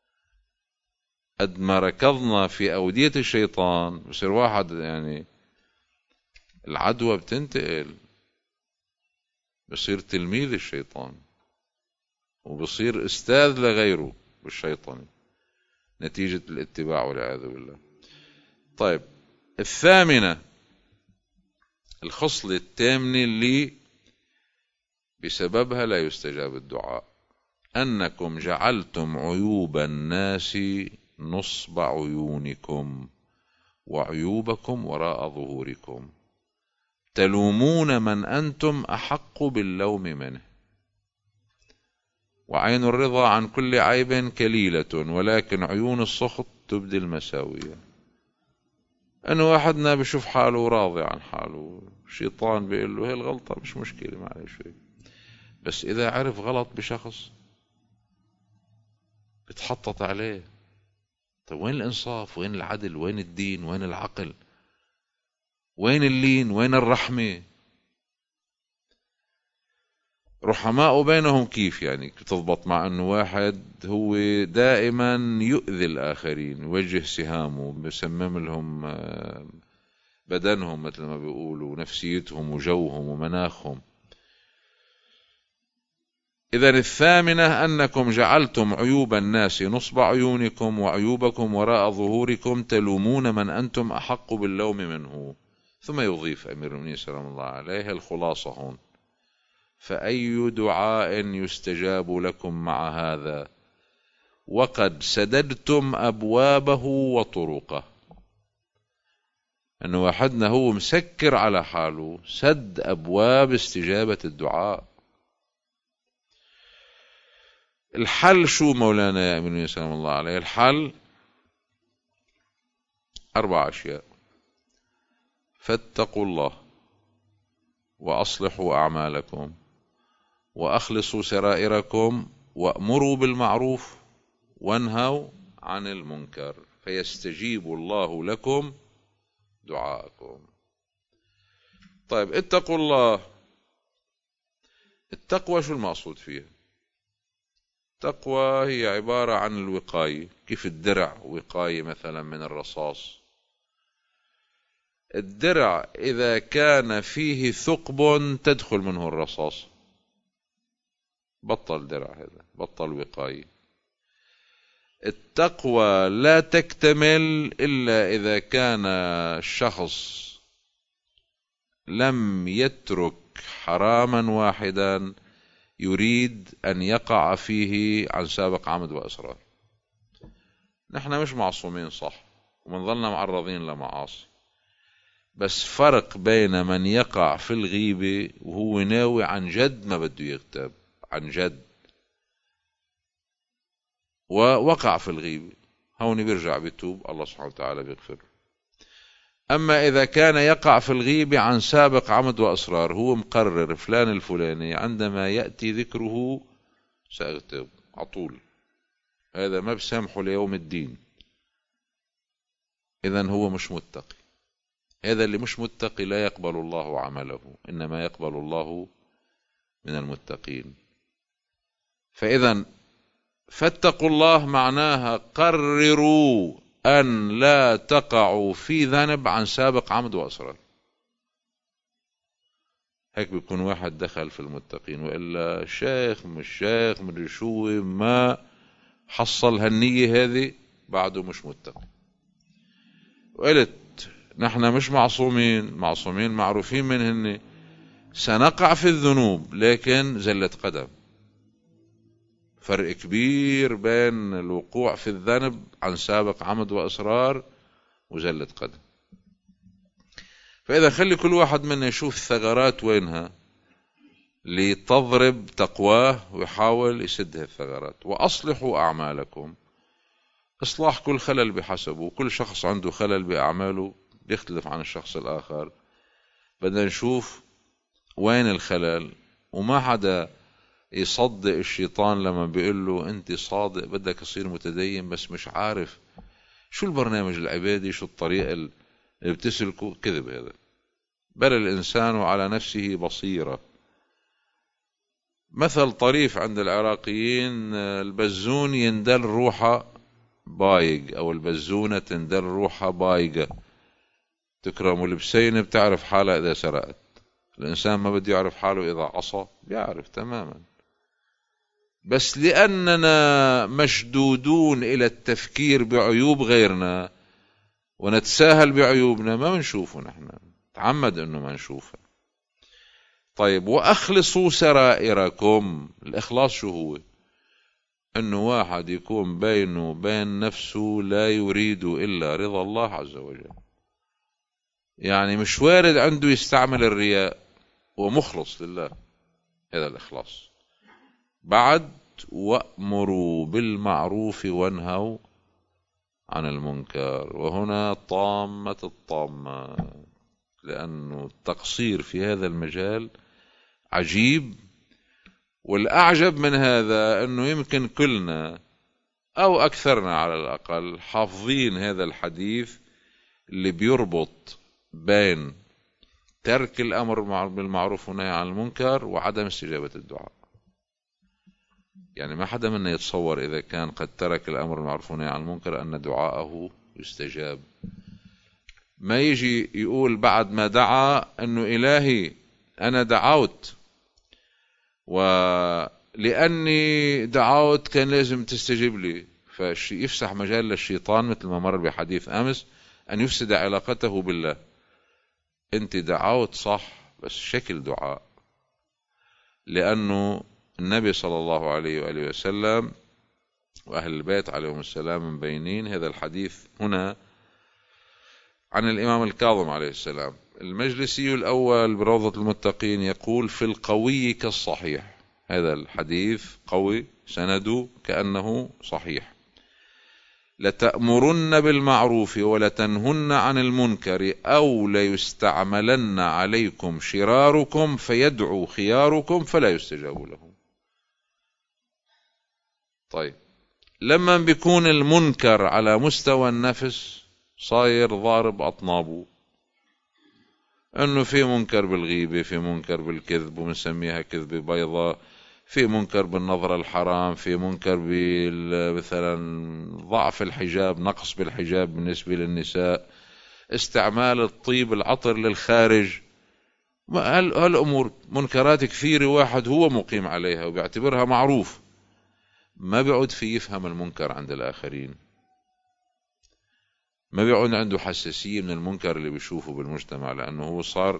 قد ما ركضنا في أودية الشيطان بصير واحد يعني العدوى بتنتقل، بصير تلميذ الشيطان وبصير استاذ لغيره بالشيطان نتيجة الاتباع والعياذ بالله. طيب، الثامنة، الخصلة الثامنة اللي بسببها لا يستجاب الدعاء: أنكم جعلتم عيوب الناس نصب عيونكم وعيوبكم وراء ظهوركم، تلومون من أنتم أحق باللوم منه، وعين الرضا عن كل عيب كليلة ولكن عيون السخط تبدي المساوية. أنه واحدنا بشوف حاله راضي عن حاله، الشيطان بيقول له هي الغلطة مش مشكلة معلش، بس إذا عرف غلط بشخص بتحطط عليه. طيب وين الإنصاف؟ وين العدل؟ وين الدين؟ وين العقل؟ وين اللين؟ وين الرحمة؟ رحماء بينهم كيف يعني تضبط مع أنه واحد هو دائما يؤذي الآخرين، يوجه سهامه، بيسمم لهم بدنهم مثل ما بيقولوا، نفسيتهم وجوهم ومناخهم. إذا الثامنة أنكم جعلتم عيوب الناس نصب عيونكم وعيوبكم وراء ظهوركم، تلومون من أنتم أحق باللوم منه. ثم يضيف أمير المؤمنين سلام الله عليه الخلاصة هون: فأي دعاء يستجاب لكم مع هذا وقد سددتم أبوابه وطرقه. أنه واحدنا هو مسكر على حاله، سد أبواب استجابة الدعاء. الحل شو مولانا يا أمين سلام الله عليه؟ الحل أربع أشياء: فاتقوا الله وأصلحوا أعمالكم وأخلصوا سرائركم وأمروا بالمعروف وانهوا عن المنكر فيستجيب الله لكم دعاءكم. طيب اتقوا الله، التقوى شو المقصود فيها؟ التقوى هي عبارة عن الوقاية، كيف الدرع وقاية مثلا من الرصاص. الدرع إذا كان فيه ثقب تدخل منه الرصاص، بطل درع، هذا بطل وقاية. التقوى لا تكتمل إلا إذا كان الشخص لم يترك حراما واحدا يريد أن يقع فيه عن سابق عمد وأسرار. نحن مش معصومين صح، ومنظلنا معرضين لمعاصي، بس فرق بين من يقع في الغيبة وهو ناوي عن جد ما بده يغتاب عن جد ووقع في الغيبة، هون بيرجع بيتوب، الله سبحانه وتعالى بيغفر. أما إذا كان يقع في الغيبة عن سابق عمد وأسرار، هو مقرر فلان الفلاني عندما يأتي ذكره سأغتاب عطول، هذا ما بسامحه ليوم الدين، إذن هو مش متقي. هذا اللي مش متقي لا يقبل الله عمله، إنما يقبل الله من المتقين. فإذا فاتقوا الله معناها قرروا أن لا تقعوا في ذنب عن سابق عمد وأسرار. هيك بيكون واحد دخل في المتقين، وإلا شيخ مش شيخ مدري شو ما حصل هالنية هذه بعده مش متقي. وقلت نحن مش معصومين، معصومين معروفين منهن، سنقع في الذنوب لكن زلة قدم. فرق كبير بين الوقوع في الذنب عن سابق عمد وأسرار وزلة قدم. فإذا خلي كل واحد منا يشوف الثغرات وينها لتضرب تقواه ويحاول يسد الثغرات. وأصلحوا أعمالكم، إصلاح كل خلل بحسبه، كل شخص عنده خلل بأعماله بيختلف عن الشخص الآخر، بدنا نشوف وين الخلل. وما حدا يصدق الشيطان لما بيقول له أنت صادق بدك تصير متدين بس مش عارف شو البرنامج العبادي، شو الطريقة اللي بتسلكه. كذب هذا، بل الإنسان على نفسه بصيرة. مثل طريف عند العراقيين: البزون يندل روحه بايق، أو البزونة تندل روحها بايقة. تكرم البسين بتعرف حالها إذا سرقت. الإنسان ما بده يعرف حاله إذا عصى، بيعرف تماما، بس لأننا مشدودون إلى التفكير بعيوب غيرنا ونتساهل بعيوبنا ما بنشوفه، نحن تعمد أنه ما نشوفه. طيب وأخلصوا سرائركم. الإخلاص شو هو؟ أنه واحد يكون بينه وبين نفسه لا يريد إلا رضا الله عز وجل، يعني مش وارد عنده يستعمل الرياء ومخلص لله. هذا الإخلاص. بعد وأمروا بالمعروف وانهوا عن المنكر، وهنا طامة الطامة، لأنه التقصير في هذا المجال عجيب. والأعجب من هذا أنه يمكن كلنا أو أكثرنا على الأقل حافظين هذا الحديث اللي بيربط بين ترك الأمر بالمعروف والنهي عن المنكر وعدم استجابة الدعاء. يعني ما حدا منا يتصور إذا كان قد ترك الأمر بالمعروف والنهي عن المنكر أن دعاءه يستجاب. ما يجي يقول بعد ما دعا أنه إلهي أنا دعوت ولأني دعوت كان لازم تستجيب لي، فيفسح مجال للشيطان مثل ما مر بحديث أمس أن يفسد علاقته بالله. أنت دعوت صح بس شكل دعاء، لأنه النبي صلى الله عليه وآله وسلم وأهل البيت عليهم السلام مبينين هذا الحديث هنا عن الإمام الكاظم عليه السلام. المجلسي الأول بروضة المتقين يقول في القوي كالصحيح، هذا الحديث قوي سنده كأنه صحيح. لتأمرن بالمعروف ولتنهن عن المنكر أو ليستعملن عليكم شراركم فيدعو خياركم فلا يستجاب لهم. طيب لما بيكون المنكر على مستوى النفس صاير ضارب أطنابه، انه في منكر بالغيبة، في منكر بالكذب ومنسميها كذبة بيضاء، في منكر بالنظرة الحرام، في منكر مثلا ضعف الحجاب، نقص بالحجاب بالنسبة للنساء، استعمال الطيب العطر للخارج. هالأمور منكرات كثيرة واحد هو مقيم عليها وبيعتبرها معروف، ما بيعود في يفهم المنكر عند الآخرين، ما بيعود عنده حساسية من المنكر اللي بيشوفه بالمجتمع، لأنه هو صار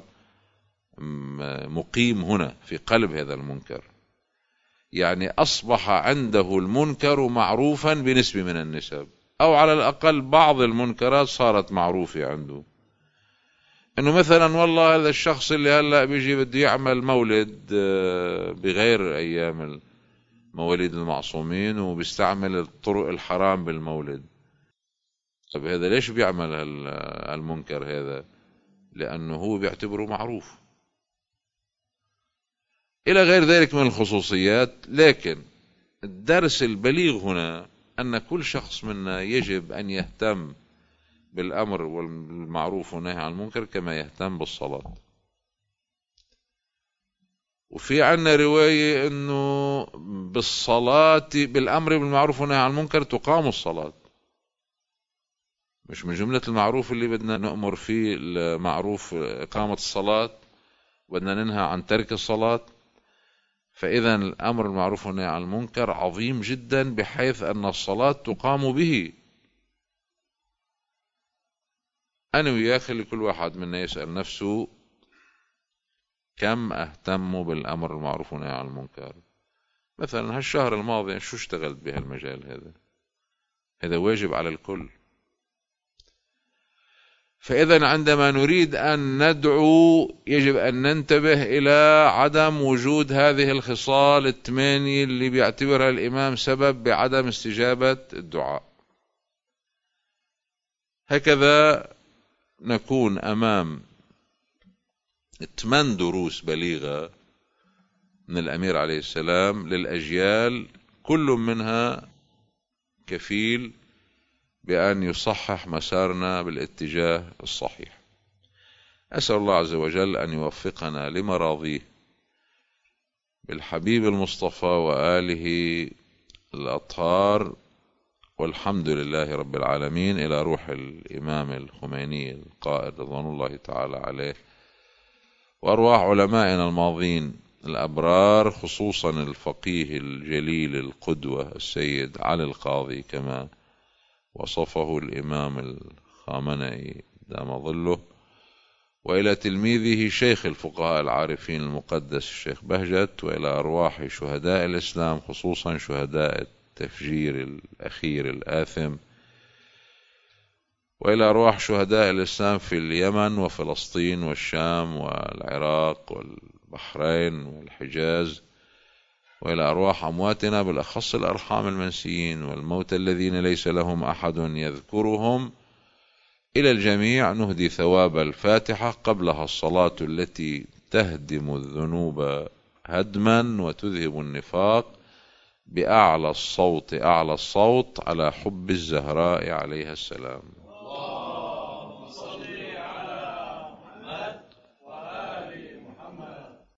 مقيم هنا في قلب هذا المنكر. يعني أصبح عنده المنكر معروفا بنسبة من النسب، أو على الأقل بعض المنكرات صارت معروفة عنده. إنه مثلا والله هذا الشخص اللي هلأ بيجي بده يعمل مولد بغير أيام مواليد المعصومين وبيستعمل الطرق الحرام بالمولد. طب هذا ليش بيعمل المنكر هذا؟ لأنه هو بيعتبره معروف إلى غير ذلك من الخصوصيات. لكن الدرس البليغ هنا أن كل شخص منا يجب أن يهتم بالأمر والمعروف والنهي عن المنكر كما يهتم بالصلاة. وفي عنا رواية أنه بالصلاة بالأمر بالمعروف والنهي عن المنكر تقام الصلاة، مش من جملة المعروف اللي بدنا نأمر فيه المعروف إقامة الصلاة، بدنا ننهى عن ترك الصلاة. فإذا الأمر المعروف والنهي عن المنكر عظيم جدا بحيث أن الصلاة تقام به. أنا وياك خلي كل واحد منا يسأل نفسه كم أهتم بالأمر المعروف والنهي عن المنكر. مثلا هالشهر الماضي شو اشتغلت بهالمجال هذا؟ هذا واجب على الكل. فإذا عندما نريد أن ندعو يجب أن ننتبه إلى عدم وجود هذه الخصال الثمانية اللي بيعتبرها الإمام سبب بعدم استجابة الدعاء. هكذا نكون أمام ثمان دروس بليغة من الأمير عليه السلام للأجيال، كل منها كفيل بأن يصحح مسارنا بالاتجاه الصحيح. أسأل الله عز وجل أن يوفقنا لمراضيه بالحبيب المصطفى وآله الأطهار، والحمد لله رب العالمين. إلى روح الإمام الخميني القائد رضوان الله تعالى عليه، وأرواح علمائنا الماضين الأبرار، خصوصا الفقيه الجليل القدوة السيد علي القاضي كما وصفه الإمام الخامنئي دام ظله، وإلى تلميذه شيخ الفقهاء العارفين المقدس الشيخ بهجت، وإلى أرواح شهداء الإسلام خصوصا شهداء التفجير الأخير الآثم، وإلى أرواح شهداء الإسلام في اليمن وفلسطين والشام والعراق والبحرين والحجاز، وإلى أرواح أمواتنا بالأخص الأرحام المنسيين والموتى الذين ليس لهم أحد يذكرهم. إلى الجميع نهدي ثواب الفاتحة قبلها الصلاة التي تهدم الذنوب هدما وتذهب النفاق بأعلى الصوت أعلى الصوت على حب الزهراء عليها السلام.